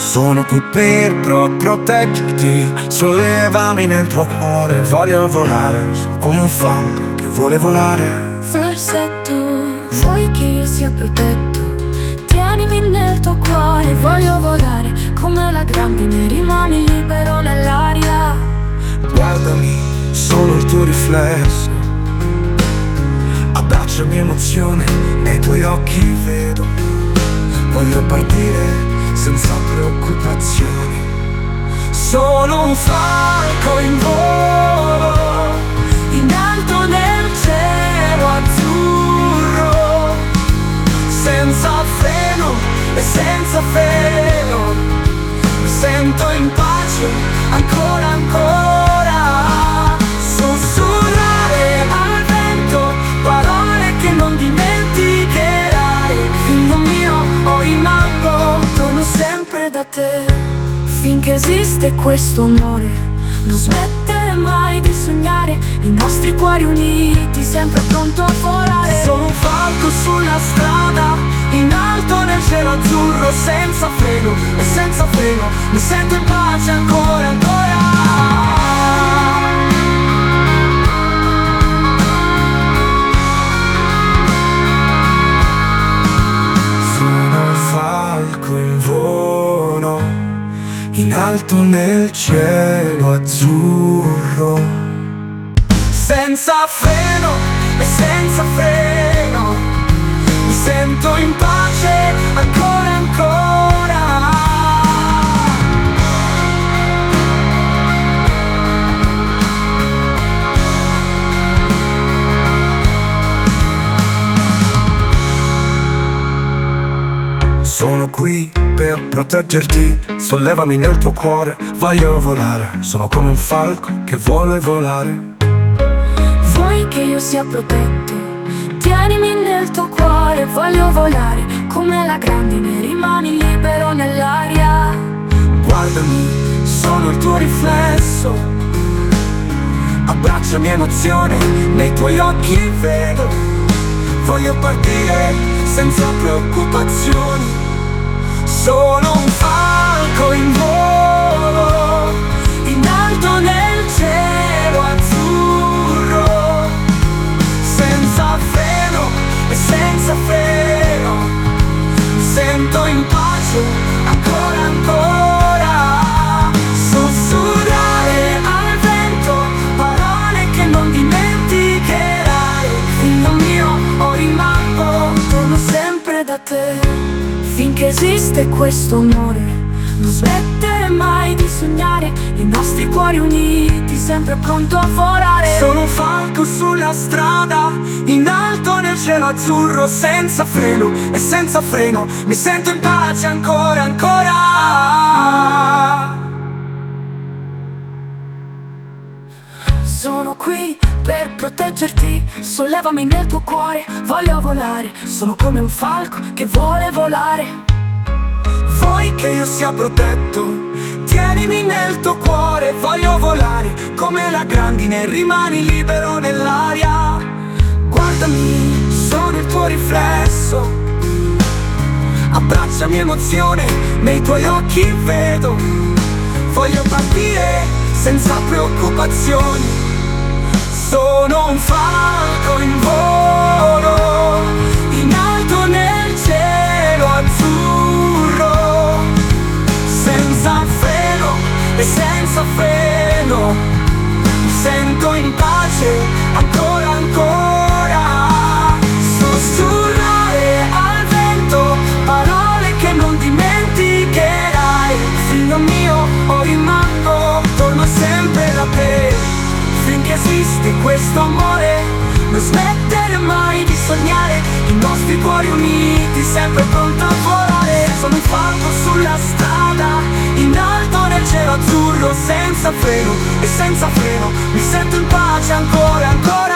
Sono qui per proteggerti, sollevami nel tuo cuore. Voglio volare, sono come un falco che vuole volare. Forse tu vuoi che io sia protetto, tienimi nel tuo cuore. Voglio volare come la grandine, rimani libero nell'aria. Guardami, sono il tuo riflesso, abbracciami emozione, nei tuoi occhi vedo. Voglio partire senza preoccupazioni. Sono un falco in volo, in alto nel cielo azzurro, senza freno e senza freno. Mi sento in pace ancora ancora. Sussurrare al vento parole che non dimenticherai. Figlio mio, o rimango, torno sempre da te. Finché esiste questo amore, non smettere mai di sognare. I nostri cuori uniti, sempre pronto a volare. Sono un falco sulla strada, in alto nel cielo azzurro, senza freno e senza freno. Mi sento in pace ancora ancora. In volo, in alto nel cielo azzurro, senza freno e senza freno. Mi sento in pace ancora ancora. Sono qui per proteggerti, sollevami nel tuo cuore. Voglio volare, sono come un falco che vuole volare. Vuoi che io sia protetto, tienimi nel tuo cuore. Voglio volare come la grandine, rimani libero nell'aria. Guardami, sono il tuo riflesso, abbracciami emozione, nei tuoi occhi vedo. Voglio partire senza preoccupazioni. Sono un falco in volo, in alto nel cielo azzurro, senza freno e senza freno. Mi sento in pace ancora ancora. Sussurrare al vento parole che non dimenticherai. Figlio mio, o rimango, torno sempre da te. Finché esiste questo amore, non smettere mai di sognare. I nostri cuori uniti, sempre pronto a volare. Sono un falco sulla strada, in alto nel cielo azzurro, senza freno e senza freno. Mi sento in pace ancora ancora. Sono qui per proteggerti, sollevami nel tuo cuore. Voglio volare, sono come un falco che vuole volare. Vuoi che io sia protetto, tienimi nel tuo cuore. Voglio volare come la grandine, rimani libero nell'aria. Guardami, sono il tuo riflesso, abbracciami emozione, nei tuoi occhi vedo. Voglio partire senza preoccupazioni. Sono un falco in volo, in alto nel cielo azzurro, senza freno e senza freno. Mi sento in pace ancora ancora. Sussurrare al vento parole che non dimenticherai. Figlio mio, o rimango, torno sempre da te. Finché esiste questo amore, non smettere mai di sognare. I nostri cuori uniti, sempre pronto a volare. Sono un falco sulla strada, in alto nel cielo azzurro, senza freno e senza freno. Mi sento in pace ancora ancora.